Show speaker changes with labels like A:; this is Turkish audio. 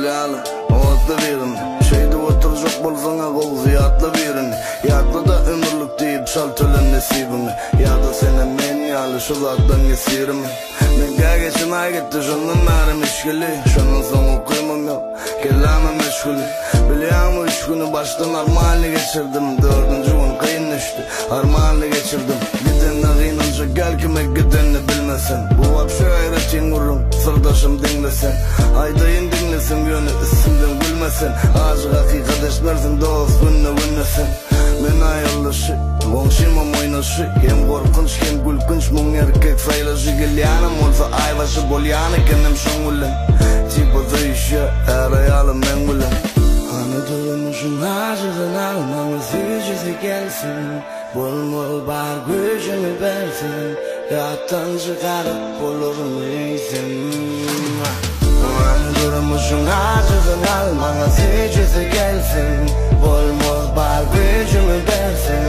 A: bilýälim, owatla birin. Şeýde oturjak bolsaňa gol ziyatla birin. Ýagda da ömürlük diýip şal tölen nesibimi. Ýagda sene men ýaly şu zatdan gesirim. Men gägeçim aýgetdi şondan bäri müşkili. Şondan soň okymam ýok, kelame meşguli. Bilýärmi 3 güni başdan armanly geçirdim. 4-nji gün kıyın düşdi, armanly geçirdim. Gidende gynanjak gelkime gidenini bilmesen. Bu wapşy gayretin gurrun, sırdaşım dinlesen. Aýdaýyn dinlesin ýöne isimden gülmesen. Aşyk hakykat eşmersin, dost günne günnesen. Men aýylyşy, goňşymam oýnaşy. Hem gorkunç hem gülkünç muň erkek saýlaşy. Gelýänim bolsa aýbaşy bolýan ekenim şoň bilen. Tipa zayşya, her aýalym men bilen. Anadolu'muşum acıdan almamı sücüsü gelsin. Bol bol bar gücümü versin. Yattan çıkarıp bulurum iysin. Anadolu'muşum acıdan almamı sücüsü gelsin. Bol bol bar gücümü versin.